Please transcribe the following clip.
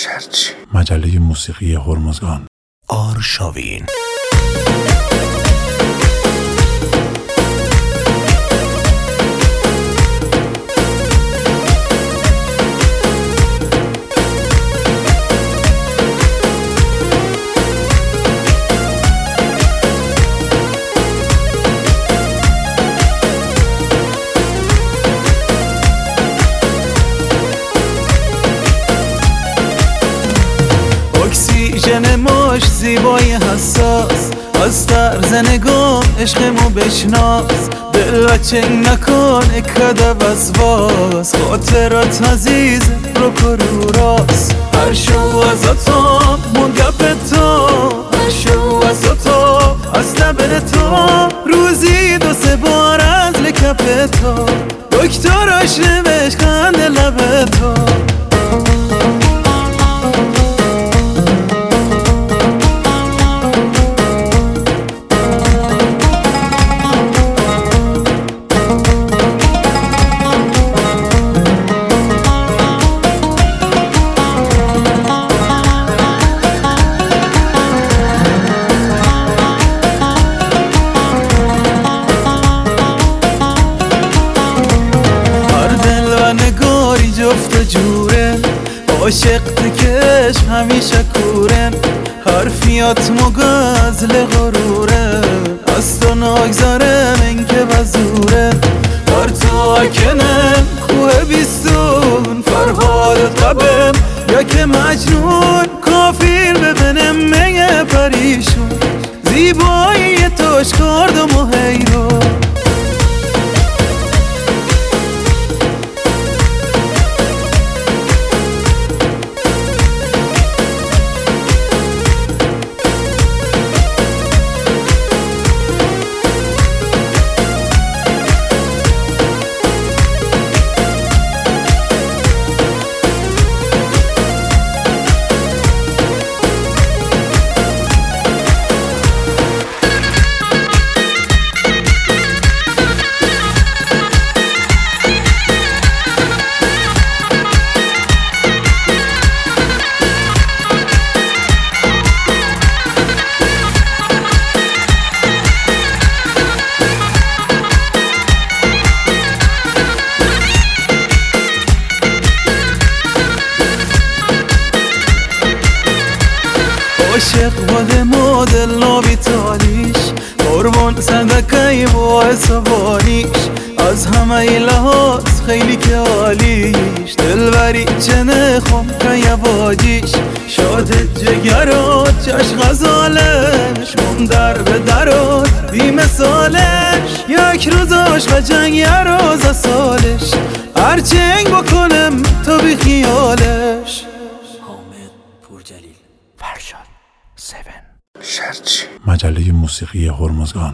شرچی. مجله موسیقی هرمزگان. آرشاوین. اکسیژن ماش زیبای حساس، از طرز نگاه عشقمو بشناس. دل و چنگ نکن کده وسواس، خاطرات عزیز رو کرو راست. هر شو از اتام من گپ تو، هر شو از اتام از لبن تو. روزی 2-3 بار از لکپ تو، دکتراش نوشت خند لب تو. جفت جوره عاشق تکش همیشه کورن، حرفیات مگازل غروره. از تو نگذارم این که بزوره، بر تو کنم کوه بیستون. فرهاد قبم یا که مجنون، کافیر ببینم میگه پریشون. زیبایی توش کردم و حیرون. عاشق باد مدل نابی تالیش، قربان صدقه با عصبانیش. از همه لحاظ خیلی که عالیش، دلبری چه نخوام که یواجیش. شاد جگرات چشم غزالش، من در به درات بی مثالش. یک روزاش و جنگ یه روز سالش، هر چنگ بکنم تو بی خیالش. حامد پورجلیل. شرچی. مجله موسیقی هرمزگان.